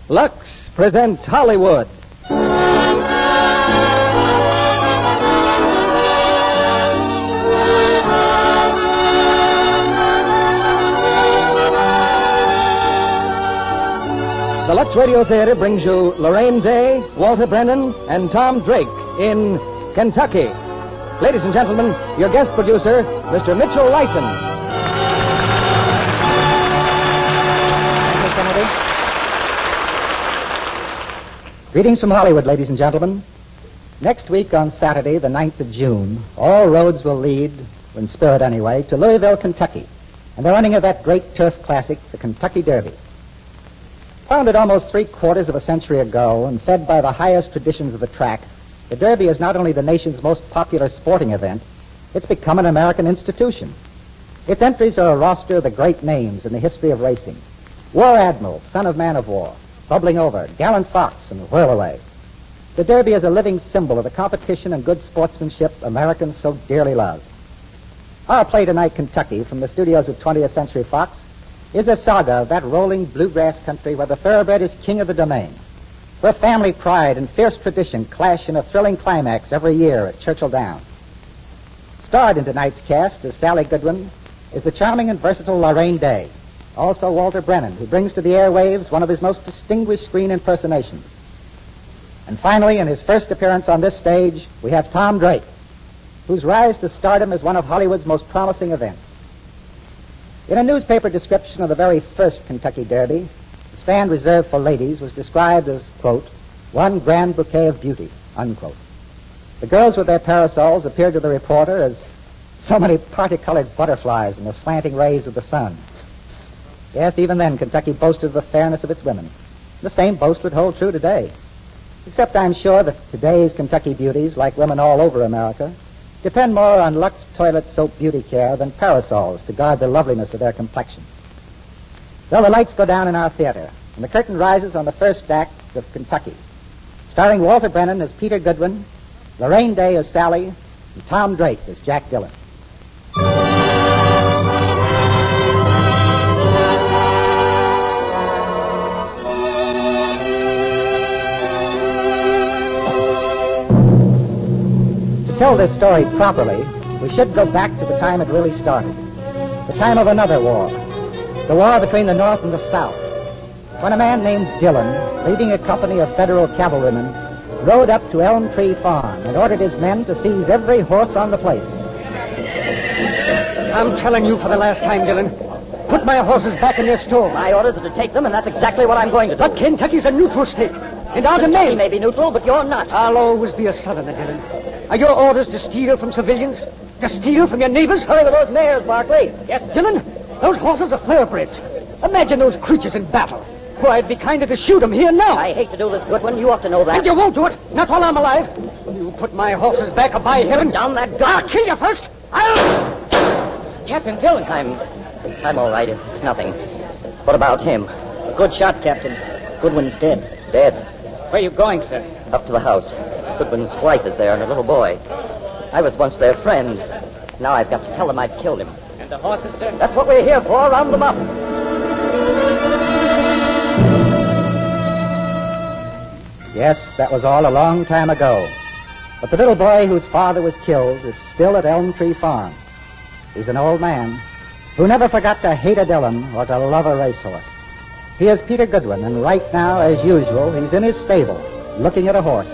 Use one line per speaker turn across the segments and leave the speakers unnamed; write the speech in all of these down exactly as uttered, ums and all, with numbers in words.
Lux presents Hollywood. The Lux Radio Theater brings you Lorraine Day, Walter Brennan, and Tom Drake in Kentucky. Ladies and gentlemen, your guest producer, Mister Mitchell Lyson. Mister Kennedy. Greetings from Hollywood, ladies and gentlemen. Next week on Saturday, the ninth of June, all roads will lead, in spirit anyway, to Louisville, Kentucky, and the running of that great turf classic, the Kentucky Derby. Founded almost three quarters of a century ago and fed by the highest traditions of the track, the Derby is not only the nation's most popular sporting event, it's become an American institution. Its entries are a roster of the great names in the history of racing. War Admiral, son of man of war, Bubbling Over, Gallant Fox, and Whirlaway. The Derby is a living symbol of the competition and good sportsmanship Americans so dearly love. Our play tonight, Kentucky, from the studios of twentieth Century Fox, is a saga of that rolling bluegrass country where the thoroughbred is king of the domain, where family pride and fierce tradition clash in a thrilling climax every year at Churchill Downs. Starred in tonight's cast as Sally Goodwin is the charming and versatile Lorraine Day, also Walter Brennan, who brings to the airwaves one of his most distinguished screen impersonations. And finally, in his first appearance on this stage, we have Tom Drake, whose rise to stardom is one of Hollywood's most promising events. In a newspaper description of the very first Kentucky Derby, the stand reserved for ladies was described as, quote, one grand bouquet of beauty, unquote. The girls with their parasols appeared to the reporter as so many parti-colored butterflies in the slanting rays of the sun. Yes, even then, Kentucky boasted of the fairness of its women. The same boast would hold true today. Except I'm sure that today's Kentucky beauties, like women all over America, depend more on Lux toilet soap beauty care than parasols to guard the loveliness of their complexions. Well, the lights go down in our theater, and the curtain rises on the first act of Kentucky, starring Walter Brennan as Peter Goodwin, Lorraine Day as Sally, and Tom Drake as Jack Dillon. To tell this story properly, we should go back to the time it really started. The time of another war. The war between the North and the South. When a man named Dillon, leading a company of federal cavalrymen, rode up to Elm Tree Farm and ordered his men to seize every horse on the place.
I'm telling you for the last time, Dillon. Put my horses back in their stall.
My orders are to take them, and that's exactly what I'm going to do.
But Kentucky's a neutral state, and our
Kentucky
demand
may be neutral, but you're not.
I'll always be a Southerner, Dillon. Are your orders to steal from civilians? To steal from your neighbors?
Hurry with those mares, Barkley.
Yes, Dillon, those horses are thoroughbreds. Imagine those creatures in battle. Why, it'd be kinder to shoot them here now.
I hate to do this, Goodwin. You ought to know that.
And you won't do it. Not while I'm alive. You put my horses back, or by heaven...
Down that gun.
I'll kill you first. I'll...
Captain Dillon. I'm... I'm all right. It's nothing. What about him?
Good shot, Captain. Goodwin's dead.
Dead.
Where are you going, sir?
Up to the house. Goodwin's wife is there and a little boy. I was once their friend. Now I've got to tell them I've killed him.
And the horses, sir?
That's what we're here for. Round them up.
Yes, that was all a long time ago. But the little boy whose father was killed is still at Elm Tree Farm. He's an old man who never forgot to hate a Dillon or to love a racehorse. He is Peter Goodwin, and right now, as usual, he's in his stable, looking at a horse.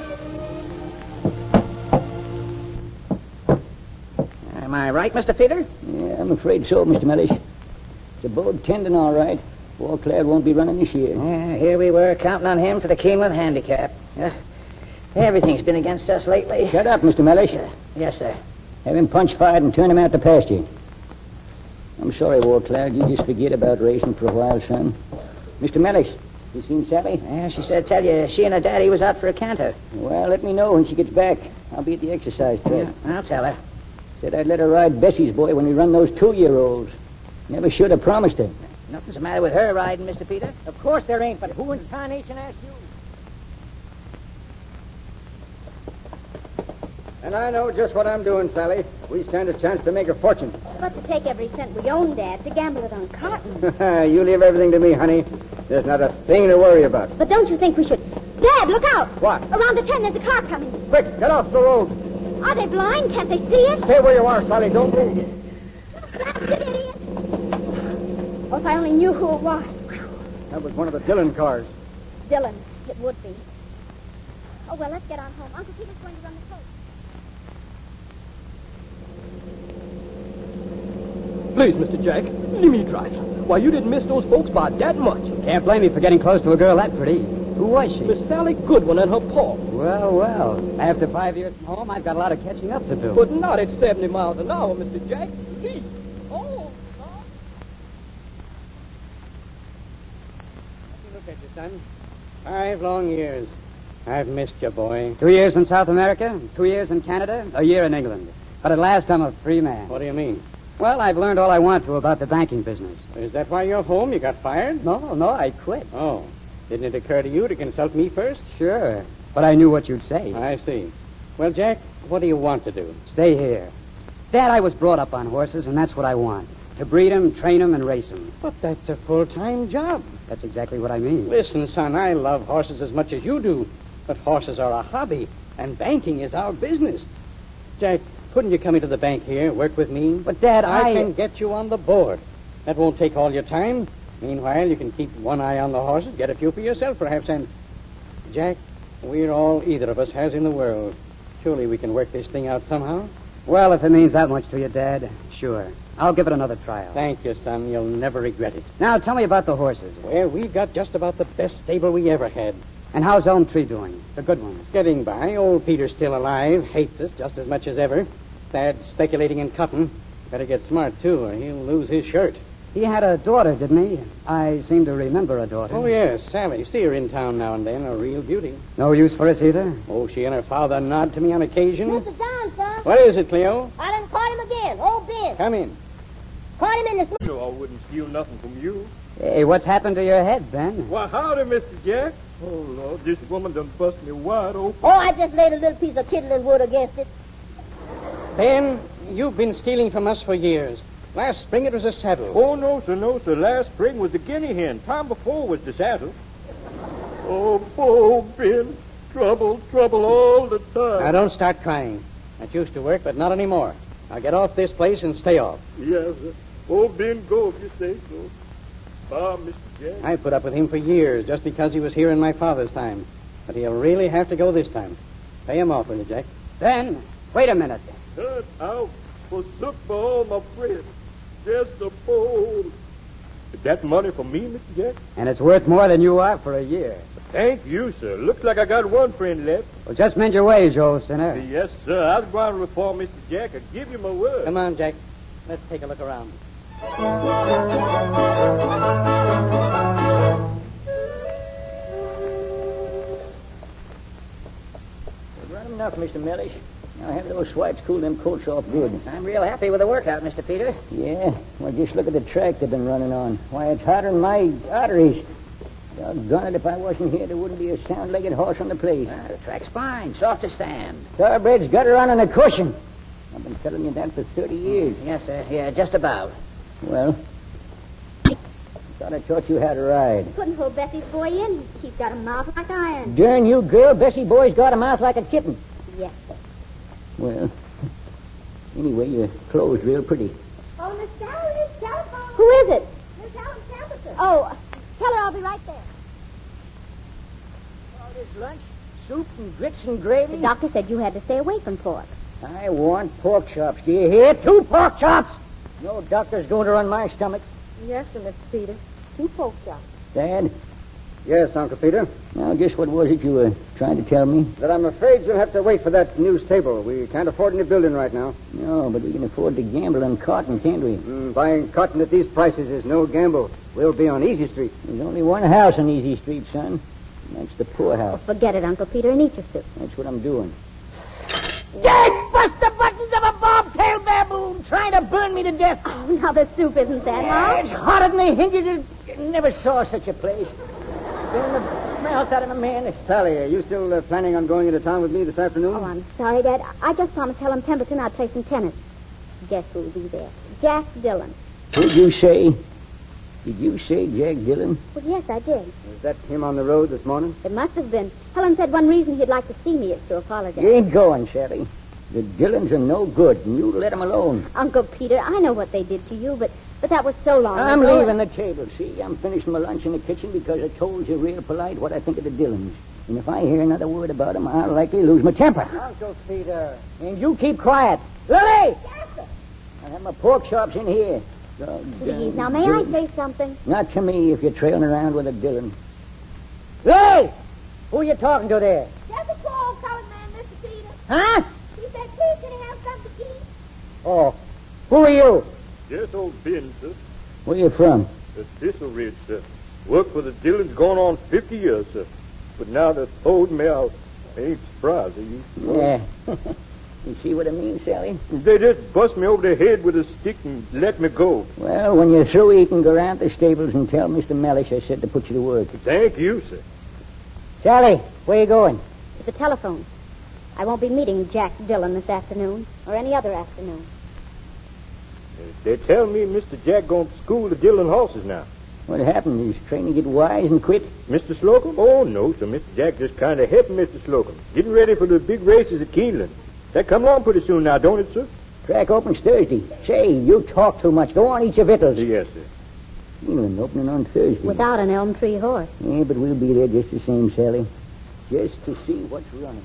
Am I right, Mister Peter?
Yeah, I'm afraid so, Mister Mellish. It's a bowed tendon, all right. Beauclair won't be running this year.
Yeah, here we were, counting on him for the Keeneland handicap. Uh, everything's been against us lately.
Shut up, Mister Mellish.
Uh, yes, sir.
Have him punch fired and turn him out to pasture. I'm sorry, Beauclair. You just forget about racing for a while, son. Mister Mellish, you seen Sally?
Yeah, she said tell you she and her daddy was out for a canter.
Well, let me know when she gets back. I'll be at the exercise track.
Yeah, I'll tell her.
Said I'd let her ride Bessie's boy when we run those two-year-olds. Never should have promised her.
Nothing's the matter with her riding, Mister Peter. Of course there ain't, but who in tarnation asked you?
And
And I know just what I'm doing, Sally. We stand a chance to make a fortune.
But to take every cent we own, Dad, to gamble it on cotton.
You leave everything to me, honey. There's not a thing to worry about.
But don't you think we should... Dad, look out!
What?
Around the turn, there's a car coming.
Quick, get off the road.
Are they blind? Can't they see us?
Stay where you are, Sally. Don't move.
That's it, idiot. Oh, if I only knew who it was.
That was one of the Dillon cars.
Dylan, it would be. Oh, well, let's get on home. Uncle Peter's going to run the coach.
Please, Mister Jack, let me drive. Why, you didn't miss those folks by that much.
Can't blame me for getting close to a girl that pretty. Who was she?
Miss Sally Goodwin and her pa.
Well, well. After five years from home, I've got a lot of catching up to do.
But not at seventy miles an hour, Mister Jack. Please. Oh, no.
Look at you, son. Five long years. I've missed you, boy.
Two years in South America, two years in Canada, a year in England. But at last, I'm a free man.
What do you mean?
Well, I've learned all I want to about the banking business.
Is that why you're home? You got fired?
No, no, I quit.
Oh. Didn't it occur to you to consult me first?
Sure. But I knew what you'd say.
I see. Well, Jack, what do you want to do?
Stay here. Dad, I was brought up on horses, and that's what I want. To breed 'em, train 'em, and race 'em.
But that's a full-time job.
That's exactly what I mean.
Listen, son, I love horses as much as you do. But horses are a hobby, and banking is our business. Jack, couldn't you come into the bank here, work with me?
But, Dad, I...
I can get you on the board. That won't take all your time. Meanwhile, you can keep one eye on the horses, get a few for yourself, perhaps, and... Jack, we're all either of us has in the world. Surely we can work this thing out somehow?
Well, if it means that much to you, Dad, sure. I'll give it another trial.
Thank you, son. You'll never regret it.
Now, tell me about the horses.
Well, we've got just about the best stable we ever had.
And how's Elm Tree doing? The good ones.
Getting by. Old Peter's still alive. Hates us just as much as ever. Thad's speculating in cotton. Better get smart, too, or he'll lose his shirt.
He had a daughter, didn't he? I seem to remember a daughter.
Oh, yes, Sally. See her in town now and then. A real beauty.
No use for us either?
Oh, she and her father nod to me on occasion.
Mister Don, son.
What is it, Cleo?
I done caught him again. Old Ben.
Come in.
Caught him in the...
No, I wouldn't steal nothing from you.
Hey, what's happened to your head, Ben?
Why, howdy, Mister Jack. Oh, Lord, this woman done bust me wide open.
Oh, I just laid a little piece of kindling wood against it.
Ben, you've been stealing from us for years. Last spring it was a saddle.
Oh, no, sir, no, sir. Last spring was the guinea hen. Time before was the saddle. Oh, poor Ben. Trouble, trouble all the time.
Now, don't start crying. That used to work, but not anymore. Now, get off this place and stay off.
Yes, sir. Oh, Ben, go if you say so. Ah, Mister Jack.
I put up with him for years just because he was here in my father's time. But he'll really have to go this time. Pay him off, will you, Jack?
Ben, wait a minute.
Cut out. Forsook for all my friends. Just a bowl. Is that money for me, Mister Jack?
And it's worth more than you are for a year.
Thank you, sir. Looks like I got one friend left.
Well, just mend your ways, you old sinner.
Yes, sir. I was going to reform Mister Jack. I give you my word.
Come on, Jack. Let's take a look around.
Run enough, Mister Mellish. Now have those swipes cool them coats off good.
I'm real happy with the workout, Mister Peter.
Yeah? Well, just look at the track they've been running on. Why, it's hotter than my arteries. Doggone it, if I wasn't here, there wouldn't be a sound-legged horse on the place.
Ah, the track's fine, soft as sand.
Thoroughbred's got her on in a cushion. I've been telling you that for thirty years.
Yes, sir. Yeah, just about.
Well, thought I taught you how to ride.
Couldn't hold Bessie's boy in. He's got a mouth like iron.
Darn you, girl. Bessie boy's got a mouth like a kitten.
Yes, sir.
Well, anyway, your clothes real pretty.
Oh, Miss Sally's telephone. Who is it? Miss Helen Templeton. Oh, tell her I'll be right there.
All this lunch, soup and grits and gravy.
The doctor said you had to stay away from pork.
I want pork chops. Do you hear? Two pork chops. No doctor's going to run my stomach.
Yes, sir, Mister Peter. Two pork chops.
Dad?
Yes, Uncle Peter.
Now, just what was it you were trying to tell me?
That I'm afraid you'll have to wait for that new stable. We can't afford any building right now.
No, but we can afford to gamble on cotton, can't we?
Mm, buying cotton at these prices is no gamble. We'll be on Easy Street.
There's only one house on Easy Street, son. And that's the poorhouse.
Oh, forget it, Uncle Peter, and eat your soup.
That's what I'm doing.
Dad, bust the buttons of a bobtail baboon trying to burn me to death.
Oh, now the soup isn't that
Yeah,
hot.
it's hotter than the hinges of... Never saw such a place. scaring the smells out of my man.
Sally, are you still uh, planning on going into town with me this afternoon?
Oh, I'm sorry, Dad. I just promised Helen Pemberton I'd play some tennis. Guess who'll be there? Jack Dillon.
What'd you say? Did you say Jack Dillon?
Well, yes, I did.
Was that him on the road this morning?
It must have been. Helen said one reason he'd like to see me is to apologize.
You ain't going, Sally. The Dillons are no good, and you let them alone.
Uncle Peter, I know what they did to you, but, but that was so long
I'm
ago.
leaving the table, see? I'm finishing my lunch in the kitchen because I told you real polite what I think of the Dillons. And if I hear another word about them, I'll likely lose my temper.
Uncle Peter.
And you keep quiet. Lily!
Yes, sir.
I have my pork chops in here.
Please, now, may I say something?
Not to me if you're trailing around with a Dillon. Lily! Who are you talking to there?
Just a poor colored man, Mister Peter.
Huh?
He said, please, can he have something to eat?
Oh. Who are you?
Yes, old Ben, sir.
Where you from?
The Thistle Ridge, sir. Worked for the Dillons going on fifty years, sir. But now they're throwed me out. I ain't surprised, are you?
Yeah. You see what I mean, Sally?
They just bust me over the head with a stick and let me go.
Well, when you're through eating, go round to the stables and tell Mister Mellish I said to put you to work.
Thank you, sir.
Sally, where you going?
To the telephone. I won't be meeting Jack Dillon this afternoon, or any other afternoon.
They tell me Mister Jack going to school the Dillon horses now.
What happened? He's trying to get wise and quit?
Mister Slocum? Oh, no, sir. Mister Jack just kind of helping Mister Slocum. Getting ready for the big races at Keeneland. That come along pretty soon now, don't it, sir?
Track opens Thursday. Say, you talk too much. Go on, eat your victuals.
Yes, sir.
Keeneland opening on Thursday.
Without an elm tree horse.
Yeah, but we'll be there just the same, Sally. Just to see what's running.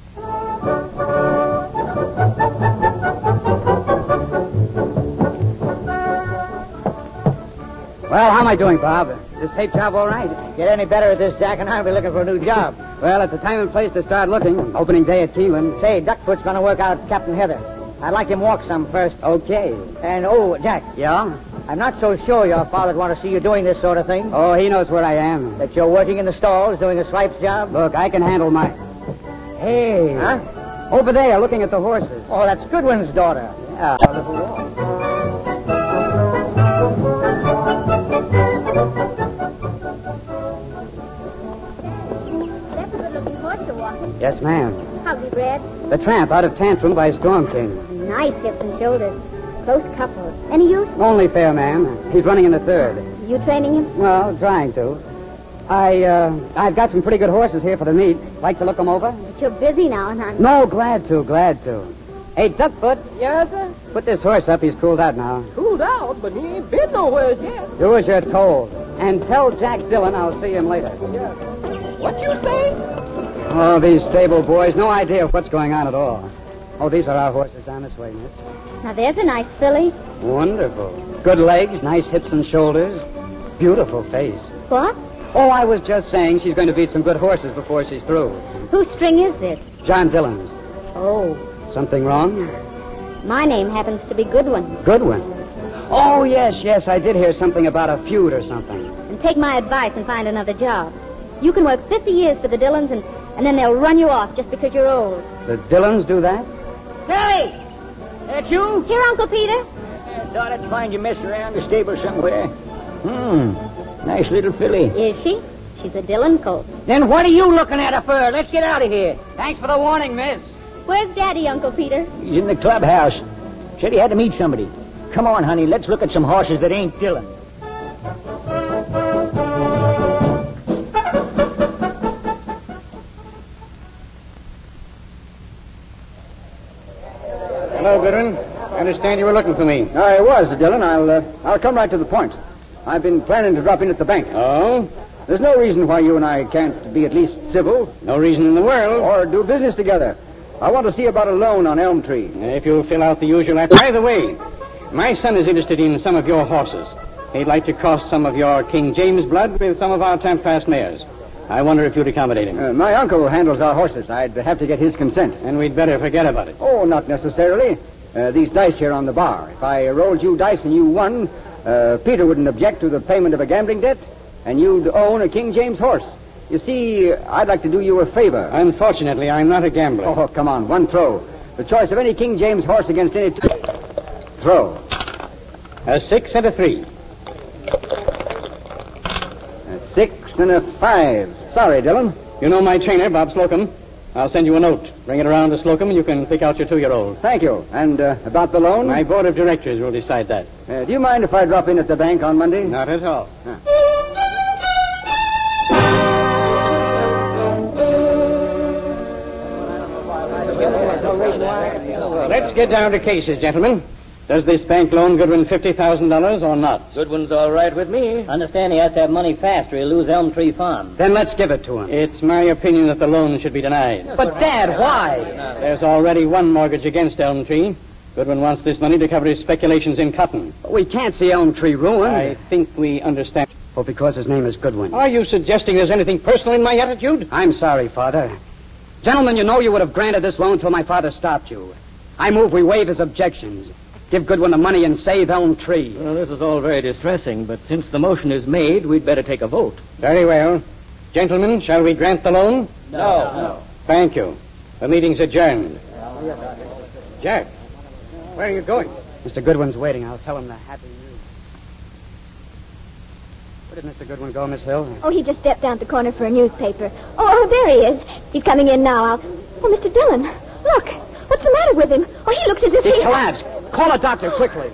Well, how am I doing, Bob? This tape job all right?
Get any better at this, Jack, and I'll be looking for a new job.
Well, it's a time and place to start looking. Opening day at Keeneland.
Say, Duckfoot's going to work out Captain Heather. I'd like him walk some first.
Okay.
And, oh, Jack.
Yeah?
I'm not so sure your father'd want to see you doing this sort of thing.
Oh, he knows where I am.
That you're working in the stalls, doing a swipe's job?
Look, I can handle my... Hey.
Huh?
Over there, looking at the horses.
Oh, that's Goodwin's daughter.
Yeah, a little walk. Yes, ma'am.
How's he, Brad?
The tramp out of Tantrum by Storm King.
Nice hips and shoulders. Close couple. Any use?
Only fair, ma'am. He's running in the third.
You training him?
Well, trying to. I, uh, I've got some pretty good horses here for the meet. Like to look them over?
But you're busy now, and I'm...
No, glad to, glad to. Hey, Duckfoot.
Yes, sir?
Put this horse up. He's cooled out now.
Cooled out, but he ain't been nowhere yet.
Do as you're told. And tell Jack Dillon I'll see him later.
Yeah. What you say?
Oh, these stable boys, no idea of what's going on at all. Oh, these are our horses down this way, miss.
Now, there's a nice filly.
Wonderful. Good legs, nice hips and shoulders. Beautiful face.
What?
Oh, I was just saying she's going to beat some good horses before she's through.
Whose string is this?
John Dillon's.
Oh,
Something wrong?
my name happens to be Goodwin.
Goodwin. Oh, yes, yes, I did hear something about a feud or something.
And take my advice and find another job. You can work fifty years for the Dillons, and, and then they'll run you off just because you're old.
The Dillons do that?
Sally! That you?
Here, Uncle Peter.
I thought I'd find you messing around the stable somewhere. Hmm. Nice little filly.
Is she? She's a Dillon colt.
Then what are you looking at her for? Let's get out of here.
Thanks for the warning, miss.
Where's Daddy, Uncle Peter?
He's in the clubhouse. Said he had to meet somebody. Come on, honey. Let's look at some horses that ain't Dillon.
Hello, Goodwin. I understand you were looking for me.
I was, Dillon. I'll, uh, I'll come right to the point. I've been planning to drop in at the bank.
Oh?
There's no reason why you and I can't be at least civil.
No reason in the world.
Or do business together. I want to see about a loan on Elm Tree.
If you'll fill out the usual... app- By the way, my son is interested in some of your horses. He'd like to cross some of your King James blood with some of our Temp-Fast mares. I wonder if you'd accommodate him.
Uh, my uncle handles our horses. I'd have to get his consent.
And we'd better forget about it.
Oh, not necessarily. Uh, these dice here on the bar. If I rolled you dice and you won, uh, Peter wouldn't object to the payment of a gambling debt, and you'd own a King James horse. You see, I'd like to do you a favor.
Unfortunately, I'm not a gambler.
Oh, come on, one throw. The choice of any King James horse against any... T- throw.
A six and a three.
A six six and a five. Sorry, Dillon.
You know my trainer, Bob Slocum. I'll send you a note. Bring it around to Slocum, and you can pick out your two-year-old.
Thank you. And uh, about the loan?
My board of directors will decide that.
Uh, do you mind if I drop in at the bank on Monday?
Not at all.
Huh.
Let's get down to cases, gentlemen. Does this bank loan Goodwin fifty thousand dollars or not?
Goodwin's all right with me.
Understand he has to have money fast or he'll lose Elm Tree Farm.
Then let's give it to him.
It's my opinion that the loan should be denied.
But, Dad, why?
There's already one mortgage against Elm Tree. Goodwin wants this money to cover his speculations in cotton.
We can't see Elm Tree ruined.
I think we understand.
Oh, because his name is Goodwin.
Are you suggesting there's anything personal in my attitude?
I'm sorry, Father. Gentlemen, you know you would have granted this loan till my father stopped you. I move we waive his objections. Give Goodwin the money and save Elm Tree.
Well, this is all very distressing, but since the motion is made, we'd better take a vote.
Very well. Gentlemen, shall we grant the loan?
No. no.
Thank you. The meeting's adjourned. Jack, where are you going?
Mister Goodwin's waiting. I'll tell him the happy news. Where did Mister Goodwin go, Miss Hill?
Oh, he just stepped down at the corner for a newspaper. Oh, oh, there he is. He's coming in now. I'll... Oh, Mister Dillon, look. What's the matter with him? Oh, he looks as if
He
he...
collapsed. Call a doctor quickly.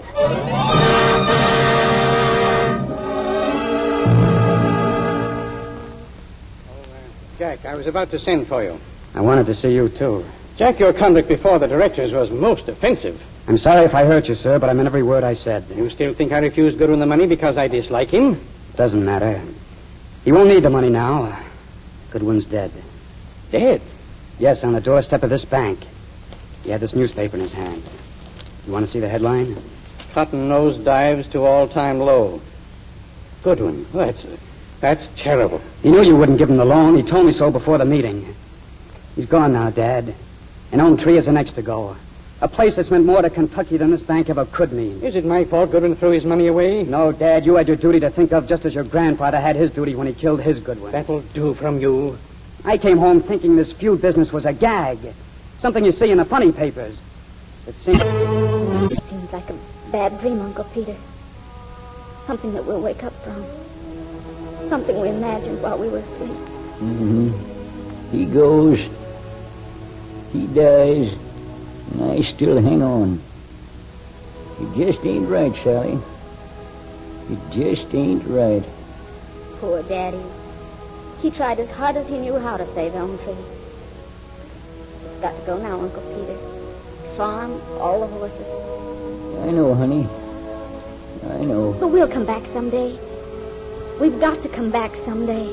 Jack, I was about to send for you.
I wanted to see you, too.
Jack, your conduct before the directors was most offensive.
I'm sorry if I hurt you, sir, but I meant every word I said.
You still think I refused Goodwin the money because I dislike him?
Doesn't matter. He won't need the money now. Goodwin's dead.
Dead?
Yes, on the doorstep of this bank. He had this newspaper in his hand. You want to see the headline?
Cotton nose dives to all-time low. Goodwin, that's that's terrible.
He knew you wouldn't give him the loan. He told me so before the meeting. He's gone now, Dad. And Elm Tree is the next to go. A place that's meant more to Kentucky than this bank ever could mean.
Is it my fault Goodwin threw his money away?
No, Dad. You had your duty to think of just as your grandfather had his duty when he killed his Goodwin.
That'll do from you.
I came home thinking this feud business was a gag. Something you see in the funny papers. It seems...
It seems like a bad dream, Uncle Peter. Something that we'll wake up from. Something we imagined while we were asleep.
Mm-hmm. He goes. He dies. And I still hang on. It just ain't right, Sally. It just ain't right.
Poor Daddy. He tried as hard as he knew how to save Elm Tree. It's got to go now, Uncle Peter. Farm, all the horses.
I know, honey. I know.
But we'll come back someday. We've got to come back someday.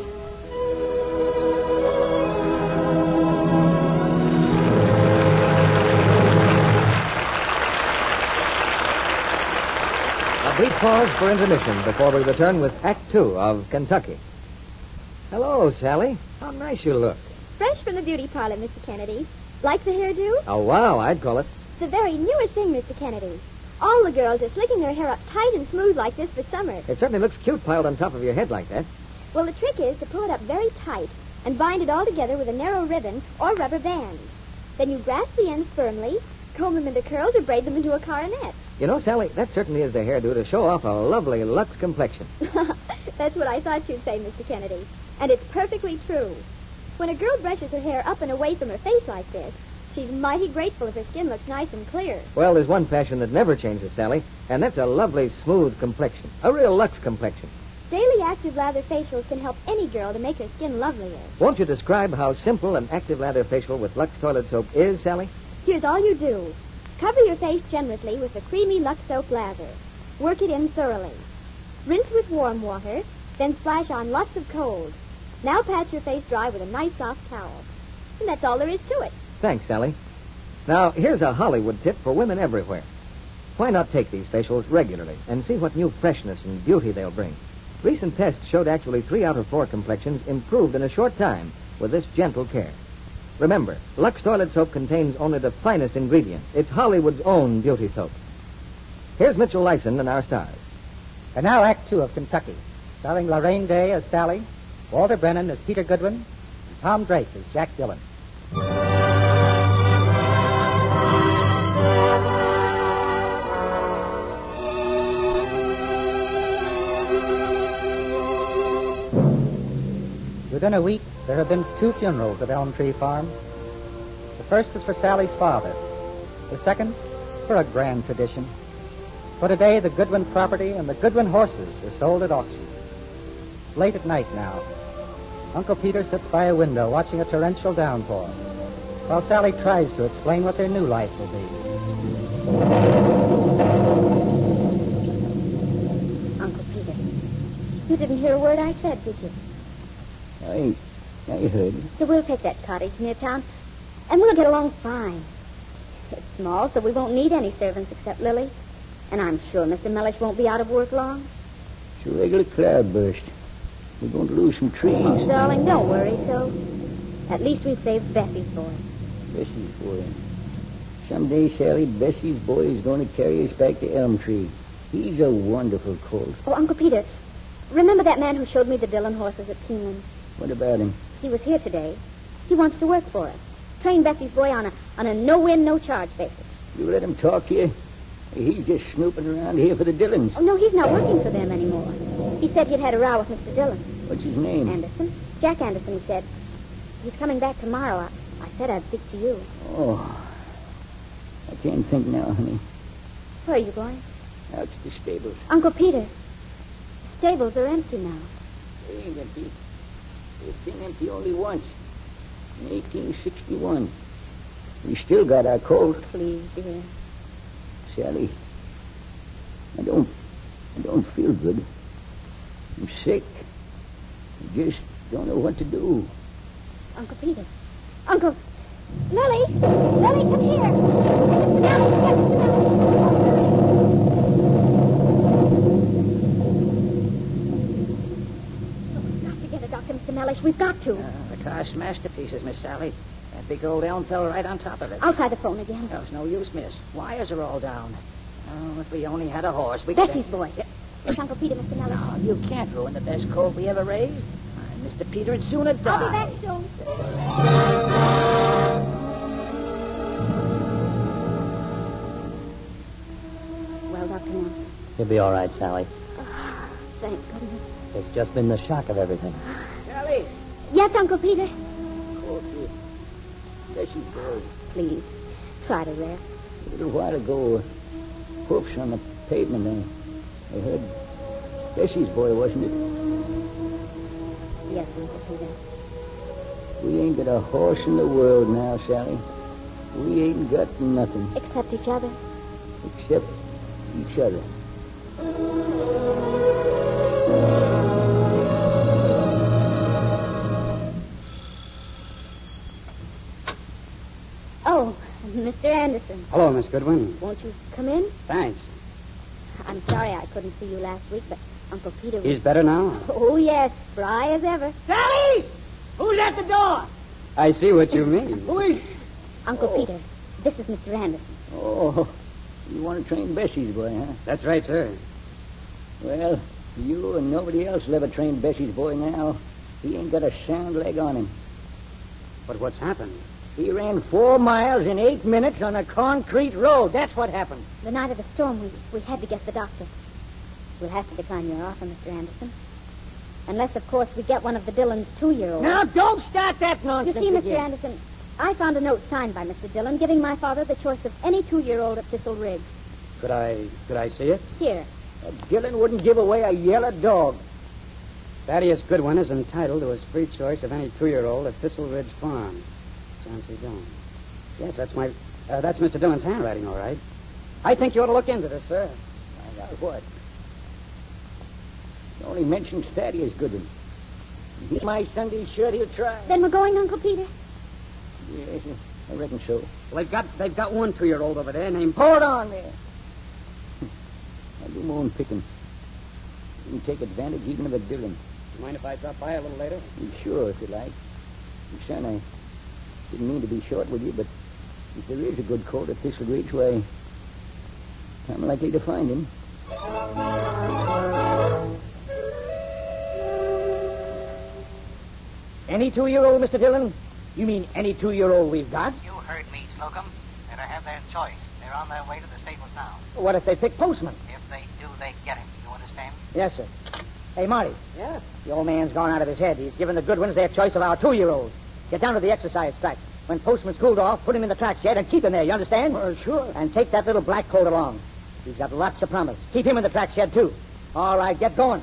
A brief pause for intermission before we return with Act Two of Kentucky. Hello, Sally. How nice you look.
Fresh from the beauty parlor, Mister Kennedy. Like the hairdo?
Oh, wow, I'd call it.
It's the very newest thing, Mister Kennedy. All the girls are slicking their hair up tight and smooth like this for summer.
It certainly looks cute piled on top of your head like that.
Well, the trick is to pull it up very tight and bind it all together with a narrow ribbon or rubber band. Then you grasp the ends firmly, comb them into curls, or braid them into a coronet.
You know, Sally, that certainly is the hairdo to show off a lovely Lux complexion.
That's what I thought you'd say, Mister Kennedy. And it's perfectly true. When a girl brushes her hair up and away from her face like this, she's mighty grateful if her skin looks nice and clear.
Well, there's one fashion that never changes, Sally, and that's a lovely, smooth complexion. A real Lux complexion.
Daily Active Lather facials can help any girl to make her skin lovelier.
Won't you describe how simple an Active Lather facial with Lux toilet soap is, Sally?
Here's all you do. Cover your face generously with the creamy Lux soap lather. Work it in thoroughly. Rinse with warm water, then splash on lots of cold. Now pat your face dry with a nice soft towel. And that's all there is to it.
Thanks, Sally. Now, here's a Hollywood tip for women everywhere. Why not take these facials regularly and see what new freshness and beauty they'll bring? Recent tests showed actually three out of four complexions improved in a short time with this gentle care. Remember, Lux toilet soap contains only the finest ingredients. It's Hollywood's own beauty soap. Here's Mitchell Lyson and our stars.
And now Act Two of Kentucky, starring Lorraine Day as Sally, Walter Brennan as Peter Goodwin, and Tom Drake as Jack Dillon. Within a week, there have been two funerals at Elm Tree Farm. The first was for Sally's father. The second, for a grand tradition. For today, the Goodwin property and the Goodwin horses are sold at auction. It's late at night now. Uncle Peter sits by a window watching a torrential downpour, while Sally tries to explain what their new life will be.
Uncle Peter, you didn't hear a word I said, did you?
I, I heard.
So we'll take that cottage near town, and we'll get along fine. It's small, so we won't need any servants except Lily. And I'm sure Mister Mellish won't be out of work long.
It's a regular cloudburst. We're going to lose some trees.
Oh, darling, don't worry, so. At least we've saved Bessie's boy.
Bessie's boy. Someday, Sally, Bessie's boy is going to carry us back to Elm Tree. He's a wonderful colt.
Oh, Uncle Peter, remember that man who showed me the Dillon horses at Keeneland?
What about him?
He was here today. He wants to work for us. Train Bessie's boy on a on a no-win, no-charge basis.
You let him talk here? He's just snooping around here for the Dillons.
Oh, no, he's not working for them anymore. He said he'd had a row with Mister Dillon.
What's his name?
Anderson. Jack Anderson, he said. He's coming back tomorrow. I, I said I'd speak to you.
Oh. I can't think now, honey.
Where are you going?
Out to the stables.
Uncle Peter, the stables are empty now.
They ain't empty. They've been empty only once. In eighteen sixty-one. We still got our colt.
Please, dear.
Sally, I don't, I don't feel good. I'm sick. I just don't know what to do.
Uncle Peter. Uncle. Lily! Lily, come here! Lily, We've got to get a doctor, Mister Mellish. We've got to.
Uh, the car's smashed to pieces, Miss Sally. That big old elm fell right on top of it.
I'll try the phone again.
No, it's no use, miss. Wires are all down. Oh, if we only had a horse, we could...
Bessie's boy.
Yeah.
It's Uncle Peter, Mister Mellish.
No, you can't ruin the best colt we ever raised. Uh, Mister Peter would sooner die.
I'll be back soon. Well, Doctor Nelson.
You'll be all right, Sally.
Oh, thank goodness.
It's just been the shock of everything.
Sally!
Yes, Uncle Peter.
Colt here. Bessie's boy.
Please, try to rest.
A little while ago, hoofs on the pavement. I, I heard Bessie's boy, wasn't it?
Yes, Uncle Peter.
We ain't got a horse in the world now, Sally. We ain't got nothing
Except each other.
except each other.
Oh, Mister Anderson.
Hello, Miss Goodwin.
Won't you come in?
Thanks.
I'm sorry I couldn't see you last week, but Uncle Peter was...
He's better now?
Oh, yes, spry as ever.
Sally! Who's at the door?
I see what you mean.
Who is...
Uncle Peter, this is Mister Anderson.
Oh, you want to train Bessie's boy, huh?
That's right, sir.
Well, you and nobody else will ever train Bessie's boy now. He ain't got a sound leg on him.
But what's happened?
He ran four miles in eight minutes on a concrete road. That's what happened.
The night of the storm, we, we had to get the doctor. We'll have to decline your offer, Mister Anderson. Unless, of course, we get one of the Dillon's two-year-olds.
Now, don't start that
You
nonsense
see, Mister
again.
Anderson, I found a note signed by Mister Dillon giving my father the choice of any two-year-old at Thistle Ridge.
Could I could I see it?
Here.
Dillon wouldn't give away a yellow dog.
Thaddeus Goodwin is entitled to his free choice of any two-year-old at Thistle Ridge Farm. John C. Dillon. Yes, that's my... Uh, that's Mister Dillon's handwriting, all right. I think you ought to look into this, sir.
Find out what? He only mentions Thaddeus Goodwin.
He's my Sunday shirt. He'll try.
Then we're going, Uncle Peter?
Yes, I reckon so.
Well, they've got they've got one two-year-old over there named...
Hold on there.
I do my own picking. You can take advantage even of a Dillon.
You mind if I drop by a little later?
Sure, if you like. Son, I didn't mean to be short with you, but if there is a good colt at Thistle Ridge, why, I'm likely to find him.
Any two-year-old, Mister Dillon? You mean any two-year-old we've got?
You heard me, Slocum. Better have their choice. They're on their way to the stables now.
What if they pick Postman?
If they do, they get him. You understand?
Yes, sir. Hey, Marty.
Yeah?
The old man's gone out of his head. He's given the Goodwins their choice of our two-year-olds. Get down to the exercise track. When Postman's cooled off, put him in the track shed and keep him there, you understand?
Well, sure.
And take that little black colt along. He's got lots of promise. Keep him in the track shed, too. All right, get going.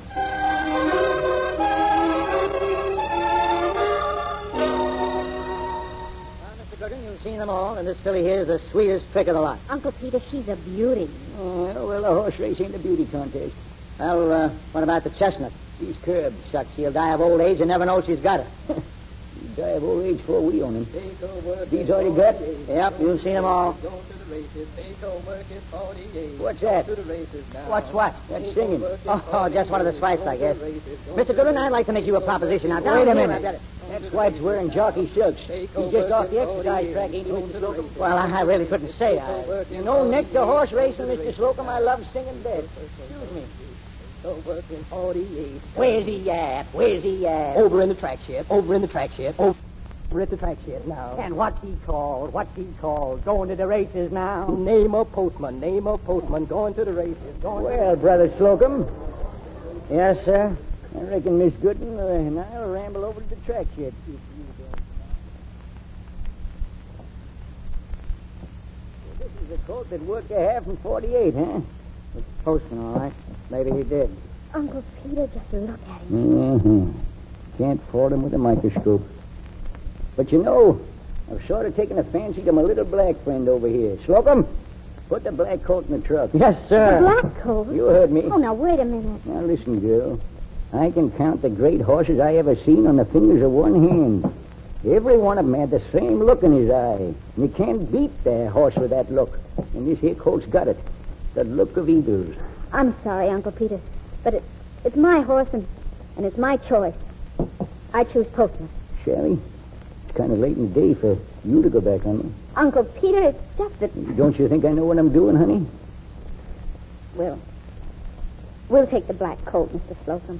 Mister Goodwin, you've seen them all, and this filly here is the sweetest trick of the lot.
Uncle Peter, she's a beauty.
Oh, well, the horse race ain't a beauty contest.
Well, uh, what about the chestnut?
She's curbed.
Shucks, she'll die of old age and never know she's got it.
He'd die of old age before we own him. He's already got.
Yep, you've seen them all.
What's that?
What's what?
That's singing.
Oh, oh, just one of the swipes, I guess. Mister Goodwin, I'd like to make you a proposition. Now, down
Wait a
here,
minute.
I've got it.
That swipe's wearing jockey silks. He's just off the exercise track, ain't he, Mister Slocum?
Well, I, I really couldn't say. I...
You know, next to horse racing, Mister Slocum, I love singing best. Excuse me.
Where's he at? Where's he at?
Over in the track shed. Over in the track shed. Over at the track shed now.
And what's he called? What's he called? Going to the races now?
Name a postman. Name a postman. Going to the races. Going
Well, Brother Slocum. Yes, sir. I reckon Miss Goodwin uh, and I'll ramble over to the track shed. This is a colt that worked a half in forty-eight, huh?
It's Postman, all right. Maybe he did.
Uncle Peter, just look at him.
Mm-hmm. Can't fault him with a microscope. But you know, I've sort of taken a fancy to my little black friend over here. Slocum, put the black colt in the truck.
Yes, sir.
The black colt?
You heard me.
Oh, now, wait a minute.
Now, listen, girl. I can count the great horses I ever seen on the fingers of one hand. Every one of them had the same look in his eye. And you can't beat that horse with that look. And this here colt's got it. The look of eagles.
I'm sorry, Uncle Peter, but it, it's my horse, and, and it's my choice. I choose Postman.
Sally, it's kind of late in the day for you to go back on me.
Uncle Peter, it's just that...
Don't you think I know what I'm doing, honey?
We'll, we'll take the black colt, Mister Slocum.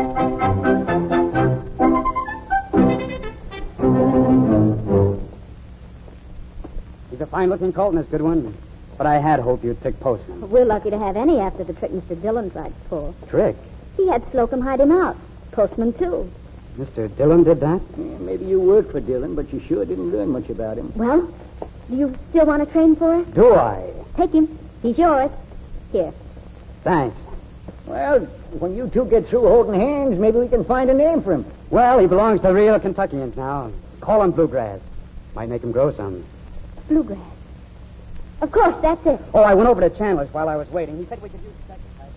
He's a fine-looking colt, Miss Goodwin. But I had hoped you'd pick Postman.
We're lucky to have any after the trick Mister Dillon tried to pull.
Trick?
He had Slocum hide him out. Postman, too.
Mister Dillon did that?
Yeah, maybe you worked for Dillon, but you sure didn't learn much about him.
Well, do you still want to train for us?
Do I?
Take him. He's yours. Here.
Thanks.
Well, when you two get through holding hands, maybe we can find a name for him.
Well, he belongs to real Kentuckians now. Call him Bluegrass. Might make him grow some.
Bluegrass. Of course, that's it.
Oh, I went over to Chandler's while I was waiting. He said we could use the exercise.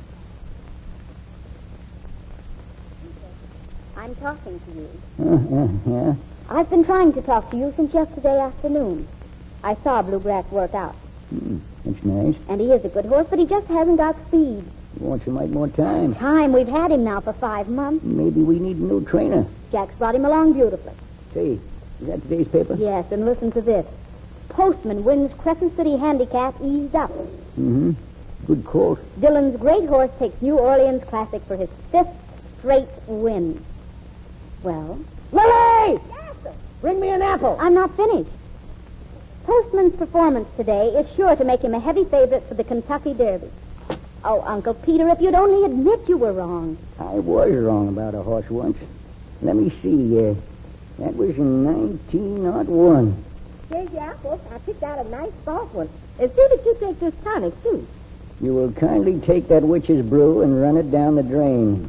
I'm talking to you.
Uh, uh, yeah.
I've been trying to talk to you since yesterday afternoon. I saw Bluegrass work out.
Hmm, that's nice.
And he is a good horse, but he just hasn't got speed.
He wants a mite more time.
Time. We've had him now for five months.
Maybe we need a new trainer.
Jack's brought him along beautifully.
Say, is that today's paper?
Yes, and listen to this. Postman wins Crescent City Handicap eased up.
Mm-hmm. Good call.
Dillon's great horse takes New Orleans Classic for his fifth straight win. Well?
Lily!
Yes, sir.
Bring me an apple.
I'm not finished. Postman's performance today is sure to make him a heavy favorite for the Kentucky Derby. Oh, Uncle Peter, if you'd only admit you were wrong.
I was wrong about a horse once. Let me see. Uh, that was in nineteen oh one.
Here's your apple. I picked out a nice soft one. And see that you take this tonic, too.
You will kindly take that witch's brew and run it down the drain.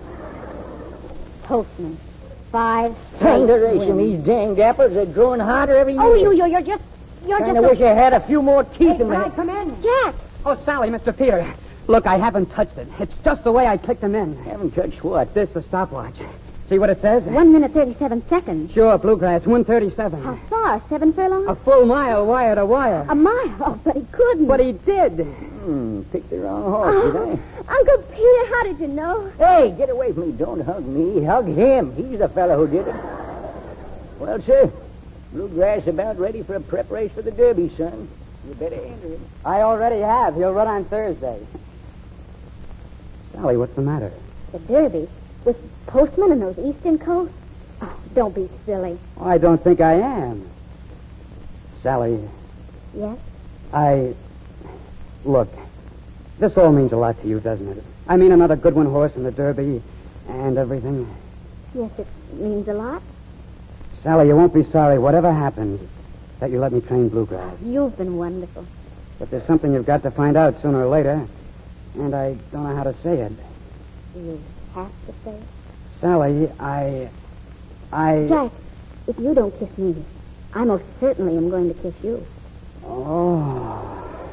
Postman. Five
Thunderation, these danged apples are growing hotter every year.
Oh, you, you, you're just... You're
Kind
just...
of wish I had a few more teeth
Hey,
in
can
my...
I come in? Jack!
Oh, Sally, Mister Peter. Look, I haven't touched it. It's just the way I clicked them in.
Haven't touched what?
This, the stopwatch. See what it says?
One minute, thirty-seven seconds.
Sure, Bluegrass, one thirty-seven.
How far? Seven furlongs?
A full mile, wire to wire.
A mile? Oh, but he couldn't.
But he did.
Hmm, picked the wrong horse, did
Oh, Uncle Peter, how did you know?
I? Hey, get away from me. Don't hug me. Hug him. He's the fellow who did it. Well, sir, Bluegrass about ready for a prep race for the Derby, son. You better enter it.
I already have. He'll run on Thursday. Sally, what's the matter?
The Derby? With Postman and those Eastern coats? Oh, don't be silly.
Oh, I don't think I am. Sally,
Yes?
I... Look,
This all means a lot to you, doesn't it? I mean, another Goodwin horse in the Derby and everything.
Yes, it means a lot.
Sally, you won't be sorry, whatever happens, that you let me train Bluegrass.
You've been wonderful.
But there's something you've got to find out sooner or later, and I don't know how to say it.
You have to say it?
Sally, I... I...
Jack, if you don't kiss me, I most certainly am going to kiss you.
Oh...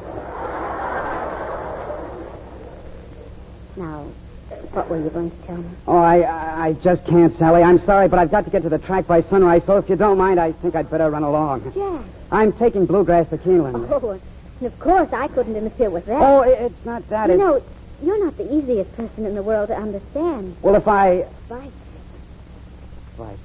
Now, what were you going to tell me?
Oh, I, I I just can't, Sally. I'm sorry, but I've got to get to the track by sunrise, so if you don't mind, I think I'd better run along.
Jack.
I'm taking Bluegrass to Keeneland.
Oh, and of course I couldn't interfere with that.
Oh, it- it's not that.
You
it's...
know, you're not the easiest person in the world to understand.
Well, if I...
Right.
Right,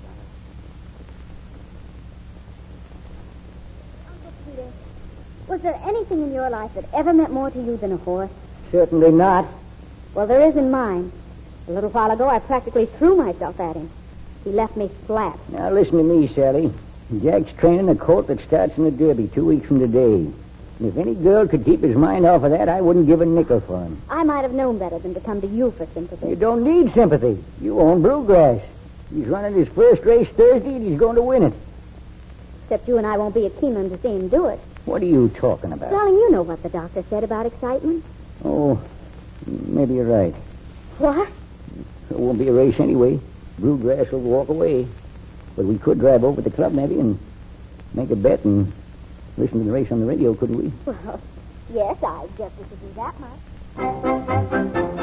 Uncle Peter, was there anything in your life that ever meant more to you than a horse?
Certainly not.
Well, there is in mine. A little while ago, I practically threw myself at him. He left me flat.
Now, listen to me, Sally. Jack's training a colt that starts in the Derby two weeks from today. And if any girl could keep his mind off of that, I wouldn't give a nickel for him.
I might have known better than to come to you for sympathy.
You don't need sympathy. You own Bluegrass. He's running his first race Thursday, and he's going to win it.
Except you and I won't be at Keeneland to see him do it.
What are you talking about?
Darling, you know what the doctor said about excitement.
Oh, maybe you're right.
What?
It won't be a race anyway. Bluegrass will walk away. But we could drive over to the club, maybe, and make a bet and listen to the race on the radio, couldn't we?
Well, yes, I guess we could do that much.